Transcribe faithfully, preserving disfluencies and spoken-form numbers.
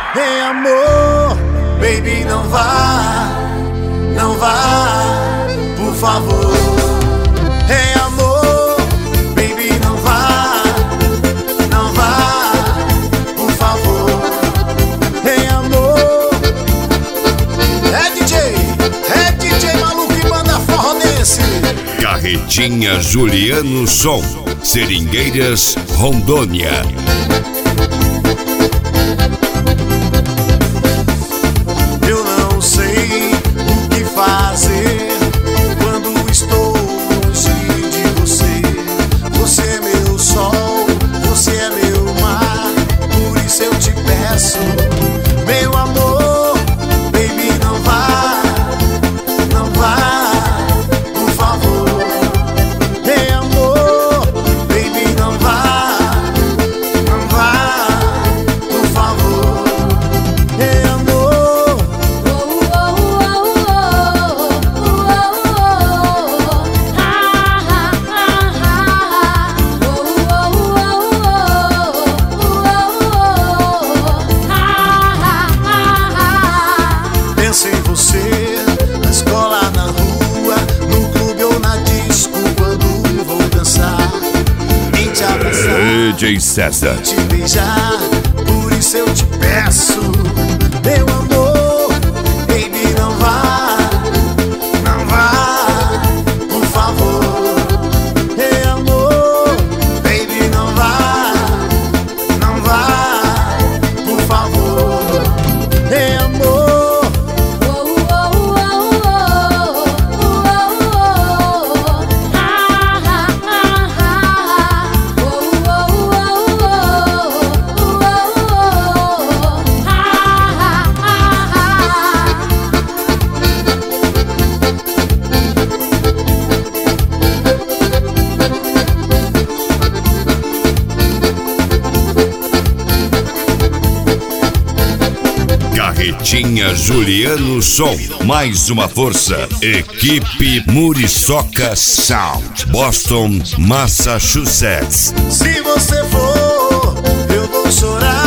Ei, amor, baby, não vá, não vá, por favor. Ei, amor, baby, não vá, não vá, por favor. Ei, amor, é D J, é D J maluco e banda forrodense. Carretinha Juliano Som, Seringueiras, Rondônia. Eu não sei o que fazer quando estou longe de você. Você é meu sol, você é meu mar, por isso eu te peço, meu amor, baby, não vá, não vá, por favor. Ei, amor, baby, não vá, não vá, por favor. Ei, amor. Penso em você, na escola, na rua, no clube ou na disco, quando vou dançar, em te abraçar, D J César. te beijar, por isso eu te peço, meu amor, baby, não vá, não vá, por favor. Ei, amor, baby, não vá, não vá, por favor. Ei, amor. Carretinha Juliano Som, mais uma força. Equipe Muriçoca Sound, Boston, Massachusetts. Se você for, eu vou chorar.